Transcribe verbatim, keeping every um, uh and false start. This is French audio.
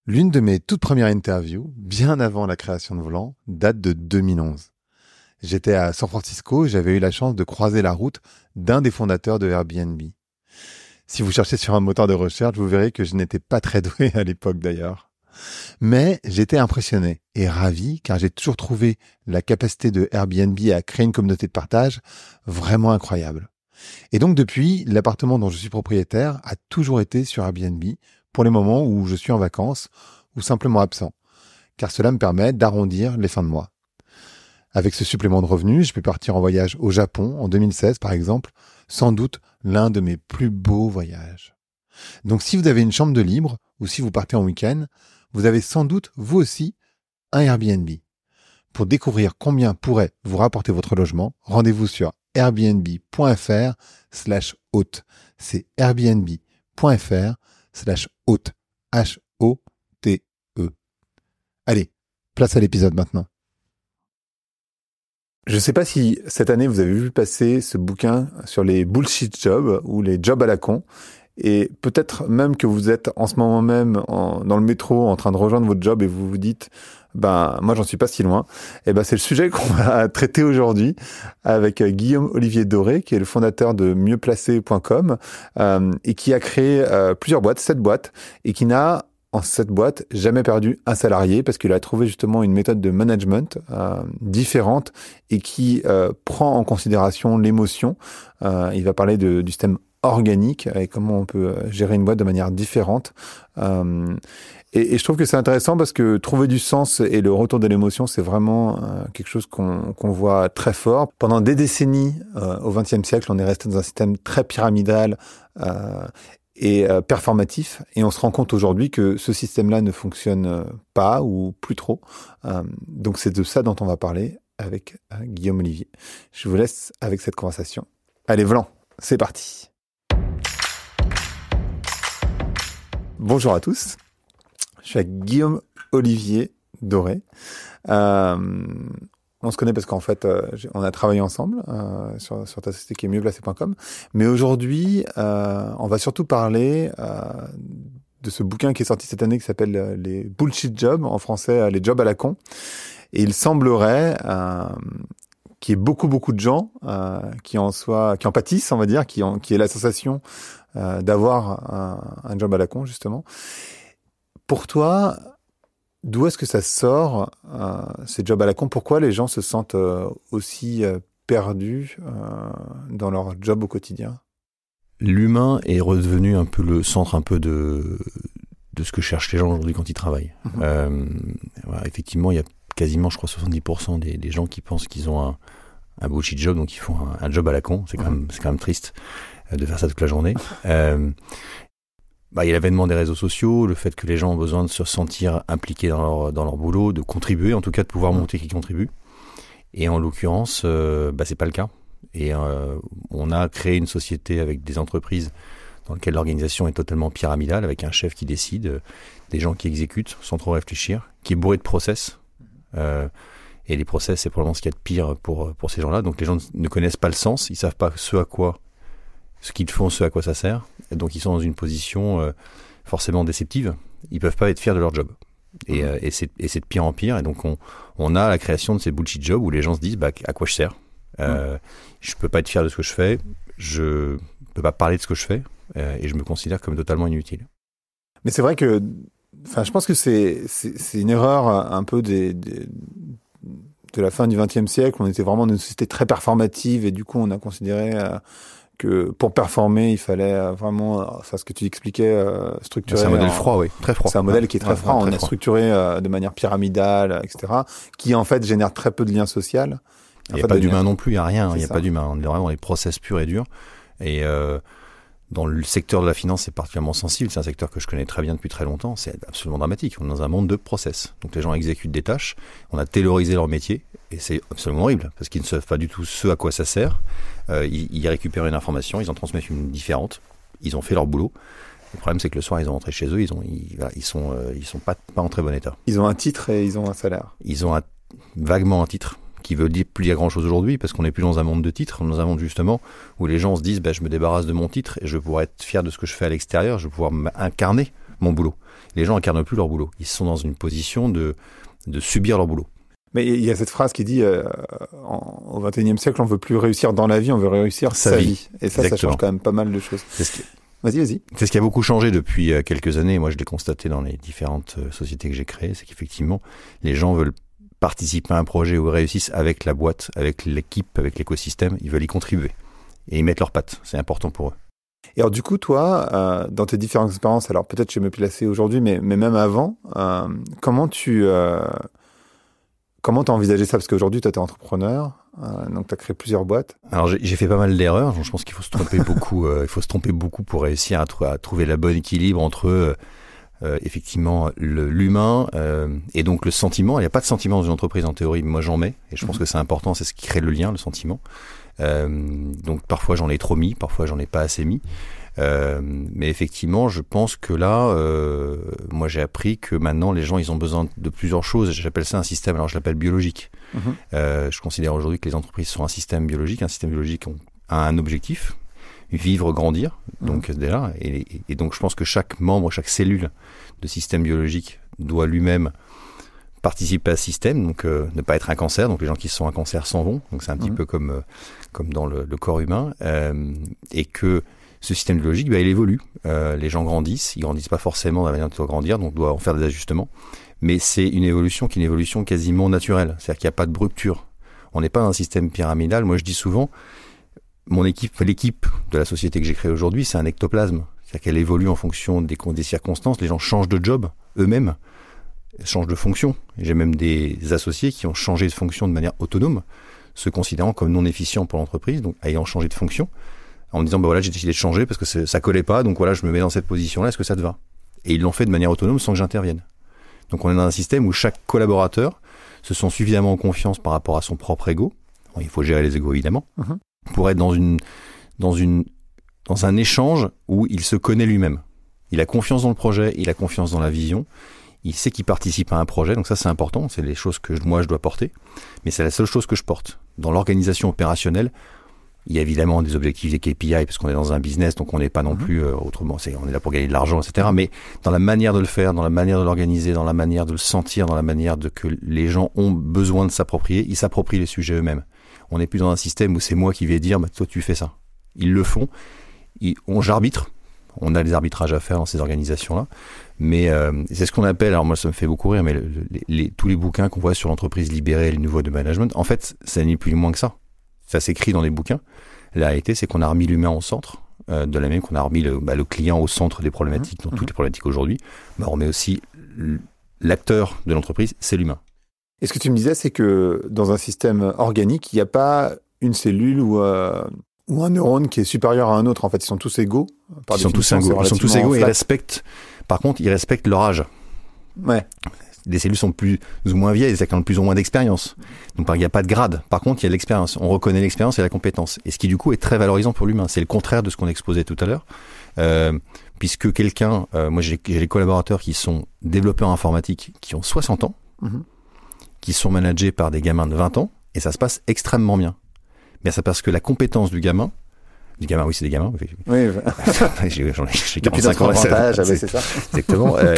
L'une de mes toutes premières interviews, bien avant la création de Volant, date de deux mille onze. J'étais à San Francisco et j'avais eu la chance de croiser la route d'un des fondateurs de Airbnb. Si vous cherchez sur un moteur de recherche, vous verrez que je n'étais pas très doué à l'époque d'ailleurs. Mais j'étais impressionné et ravi car j'ai toujours trouvé la capacité de Airbnb à créer une communauté de partage vraiment incroyable. Et donc depuis, l'appartement dont je suis propriétaire a toujours été sur Airbnb pour les moments où je suis en vacances ou simplement absent, car cela me permet d'arrondir les fins de mois. Avec ce supplément de revenus, je peux partir en voyage au Japon en deux mille seize par exemple, sans doute l'un de mes plus beaux voyages. Donc si vous avez une chambre de libre ou si vous partez en week-end, vous avez sans doute vous aussi un Airbnb. Pour découvrir combien pourrait vous rapporter votre logement, rendez-vous sur airbnb.fr slash hôte. C'est airbnb.fr slash hôte. H O T E. Allez, place à l'épisode maintenant. Je ne sais pas si cette année vous avez vu passer ce bouquin sur les bullshit jobs ou les jobs à la con. Et peut-être même que vous êtes en ce moment même en, dans le métro en train de rejoindre votre job et vous vous dites ben moi j'en suis pas si loin. Et ben c'est le sujet qu'on va traiter aujourd'hui avec Guillaume Olivier Doré qui est le fondateur de mieux placé point com euh, et qui a créé euh, plusieurs boîtes, sept boîtes et qui n'a en cette boîte jamais perdu un salarié parce qu'il a trouvé justement une méthode de management euh, différente et qui euh, prend en considération l'émotion. Euh, il va parler de, du système organique et comment on peut gérer une boîte de manière différente. Euh, et, et je trouve que c'est intéressant parce que trouver du sens et le retour de l'émotion, c'est vraiment euh, quelque chose qu'on, qu'on voit très fort. Pendant des décennies, euh, au vingtième siècle, on est resté dans un système très pyramidal euh, et euh, performatif. Et on se rend compte aujourd'hui que ce système-là ne fonctionne pas ou plus trop. Euh, donc c'est de ça dont on va parler avec euh, Guillaume Olivier. Je vous laisse avec cette conversation. Allez, Volant, c'est parti. Bonjour à tous, je suis avec Guillaume Olivier Doré. Euh, on se connaît parce qu'en fait, euh, on a travaillé ensemble euh, sur, sur ta société qui est mieux placé point com. Mais aujourd'hui, euh, on va surtout parler euh, de ce bouquin qui est sorti cette année qui s'appelle euh, Les Bullshit Jobs, en français euh, Les Jobs à la con. Et il semblerait euh, qu'il y ait beaucoup, beaucoup de gens euh, qui en soient, qui en pâtissent, on va dire, qui, ont, qui aient la sensation Euh, d'avoir un, un job à la con, justement. Pour toi, d'où est-ce que ça sort, euh, ces jobs à la con? Pourquoi les gens se sentent euh, aussi euh, perdus euh, dans leur job au quotidien? L'humain est redevenu un peu le centre un peu de, de ce que cherchent les gens aujourd'hui quand ils travaillent. Mmh. Euh, voilà, effectivement, il y a quasiment, je crois, soixante-dix pour cent des, des gens qui pensent qu'ils ont un, un bullshit job, donc ils font un, un job à la con. C'est quand même, c'est quand même triste de faire ça toute la journée. Euh, bah, il y a l'avènement des réseaux sociaux, le fait que les gens ont besoin de se sentir impliqués dans leur, dans leur boulot, de contribuer, en tout cas de pouvoir montrer qu'ils contribuent. Et en l'occurrence, euh, bah, c'est pas le cas. Et euh, on a créé une société avec des entreprises dans lesquelles l'organisation est totalement pyramidale, avec un chef qui décide, euh, des gens qui exécutent sans trop réfléchir, qui est bourré de process. Euh, et les process, c'est probablement ce qu'il y a de pire pour, pour ces gens-là. Donc les gens ne connaissent pas le sens, ils savent pas ce à quoi ce qu'ils font, ce à quoi ça sert. Et donc, ils sont dans une position euh, forcément déceptive. Ils peuvent pas être fiers de leur job. Et, euh, et, c'est, et c'est de pire en pire. Et donc, on, on a la création de ces bullshit jobs où les gens se disent bah, à quoi je sers. Euh, mmh. Je peux pas être fier de ce que je fais. Je peux pas parler de ce que je fais. Euh, et je me considère comme totalement inutile. Mais c'est vrai que, enfin, je pense que c'est, c'est, c'est une erreur un peu des, des, de la fin du vingtième siècle. On était vraiment dans une société très performative et du coup, on a considéré euh, que pour performer, il fallait vraiment, enfin, ce que tu expliquais, euh, structurer. C'est un modèle en, froid, oui, très froid. C'est un modèle qui est très ouais, froid. ouais, on très est froid. structuré euh, de manière pyramidale, et cetera, qui en fait génère très peu de liens sociaux. Il n'y a pas d'humain liens... non plus, il n'y a rien, il n'y a ça. pas d'humain. On est vraiment dans les process purs et durs. Et euh, dans le secteur de la finance, c'est particulièrement sensible. C'est un secteur que je connais très bien depuis très longtemps. C'est absolument dramatique. On est dans un monde de process. Donc les gens exécutent des tâches. On a taylorisé leur métier. Et c'est absolument horrible, parce qu'ils ne savent pas du tout ce à quoi ça sert. Euh, ils, ils récupèrent une information, ils en transmettent une différente. Ils ont fait leur boulot. Le problème, c'est que le soir, ils ont rentré chez eux, ils ont, ils, voilà, ils sont, euh, ils sont pas, pas en très bon état. Ils ont un titre et ils ont un salaire. Ils ont un, vaguement un titre, qui veut dire plus dire grand chose aujourd'hui, parce qu'on n'est plus dans un monde de titres, dans un monde justement où les gens se disent, bah, je me débarrasse de mon titre et je vais pouvoir être fier de ce que je fais à l'extérieur, je vais pouvoir incarner mon boulot. Les gens incarnent plus leur boulot. Ils sont dans une position de, de subir leur boulot. Mais il y a cette phrase qui dit euh, en, au vingt et unième siècle, on veut plus réussir dans la vie, on veut réussir sa, sa vie. vie. Et ça, Exactement. ça change quand même pas mal de choses. C'est ce qui... Vas-y, vas-y. C'est ce qui a beaucoup changé depuis quelques années. Moi, je l'ai constaté dans les différentes sociétés que j'ai créées. C'est qu'effectivement, les gens veulent participer à un projet où ils réussissent avec la boîte, avec l'équipe, avec l'écosystème. Ils veulent y contribuer. Et ils mettent leurs pattes. C'est important pour eux. Et alors, du coup, toi, euh, dans tes différentes expériences, alors peut-être je vais me placer aujourd'hui, mais, mais même avant, euh, comment tu... Euh, Comment t'as envisagé ça? Parce qu'aujourd'hui, toi, t'es entrepreneur, euh, donc t'as créé plusieurs boîtes. Alors, j'ai, j'ai fait pas mal d'erreurs. Je pense qu'il faut se tromper beaucoup. Euh, il faut se tromper beaucoup pour réussir à, tr- à trouver le bon équilibre entre euh, euh, effectivement le, l'humain euh, et donc le sentiment. Il n'y a pas de sentiment dans une entreprise en théorie, mais moi j'en mets et je pense mmh. que c'est important. C'est ce qui crée le lien, le sentiment. Euh, donc parfois j'en ai trop mis, parfois j'en ai pas assez mis. Euh, mais effectivement, je pense que là, euh, moi j'ai appris que maintenant les gens ils ont besoin de plusieurs choses. J'appelle ça un système. Alors je l'appelle biologique. Mmh. Euh, je considère aujourd'hui que les entreprises sont un système biologique. Un système biologique a un objectif, vivre, grandir. Donc mmh. déjà, et, et donc je pense que chaque membre, chaque cellule de système biologique doit lui-même participer à ce système. Donc euh, ne pas être un cancer. Donc les gens qui sont un cancer s'en vont. Donc c'est un mmh. petit peu comme euh, comme dans le, le corps humain. Euh, et que ce système biologique, bah, il évolue. Euh, les gens grandissent. Ils grandissent pas forcément de la manière dont ils doivent grandir, donc on doit en faire des ajustements. Mais c'est une évolution qui est une évolution quasiment naturelle. C'est-à-dire qu'il n'y a pas de rupture. On n'est pas dans un système pyramidal. Moi, je dis souvent, mon équipe, l'équipe de la société que j'ai créée aujourd'hui, c'est un ectoplasme. C'est-à-dire qu'elle évolue en fonction des, des circonstances. Les gens changent de job eux-mêmes, changent de fonction. J'ai même des associés qui ont changé de fonction de manière autonome, se considérant comme non efficients pour l'entreprise, donc ayant changé de fonction, en me disant, bah voilà, j'ai décidé de changer parce que ça collait pas, donc voilà, je me mets dans cette position-là, est-ce que ça te va? Et ils l'ont fait de manière autonome sans que j'intervienne. Donc on est dans un système où chaque collaborateur se sent suffisamment en confiance par rapport à son propre ego. Bon, il faut gérer les égos évidemment, mmh. pour être dans une, dans une, dans un échange où il se connaît lui-même. Il a confiance dans le projet, il a confiance dans la vision, il sait qu'il participe à un projet, donc ça c'est important, c'est les choses que moi je dois porter, mais c'est la seule chose que je porte. Dans l'organisation opérationnelle, il y a évidemment des objectifs, des K P I, parce qu'on est dans un business, donc on n'est pas non plus euh, autrement, c'est, on est là pour gagner de l'argent, et cetera. Mais dans la manière de le faire, dans la manière de l'organiser, dans la manière de le sentir, dans la manière de que les gens ont besoin de s'approprier, ils s'approprient les sujets eux-mêmes. On n'est plus dans un système où c'est moi qui vais dire, bah, toi tu fais ça. Ils le font, ils, on j'arbitre, on a des arbitrages à faire dans ces organisations-là, mais euh, c'est ce qu'on appelle, alors moi ça me fait beaucoup rire, mais le, les, les, tous les bouquins qu'on voit sur l'entreprise libérée et le niveau de management, en fait, ça n'est plus ni moins que ça. Ça s'écrit dans les bouquins. La réalité, c'est qu'on a remis l'humain au centre, euh, de la même qu'on a remis le, bah, le client au centre des problématiques, dans mmh. toutes les problématiques aujourd'hui. Bah, on met aussi l'acteur de l'entreprise, c'est l'humain. Et ce que tu me disais, c'est que dans un système organique, il n'y a pas une cellule ou, euh, ou un neurone qui est supérieur à un autre. En fait, ils sont tous égaux. Par ils sont tous égaux. Ils sont tous égaux et ils respectent. Par contre, ils respectent leur âge. Ouais. Les cellules sont plus ou moins vieilles, c'est-à-dire qu'elles ont plus ou moins d'expérience. Donc il n'y a pas de grade. Par contre, il y a de l'expérience. On reconnaît l'expérience et la compétence. Et ce qui du coup est très valorisant pour l'humain. C'est le contraire de ce qu'on exposait tout à l'heure. Euh, puisque quelqu'un, euh, moi j'ai, j'ai des collaborateurs qui sont développeurs informatiques, qui ont soixante ans, mmh. qui sont managés par des gamins de vingt ans, et ça se passe extrêmement bien. Mais c'est parce que la compétence du gamin, du gamin, oui, c'est des gamins. Oui, j'ai, j'en ai, j'ai quarante-cinq ans. C'est ça. Exactement. Euh,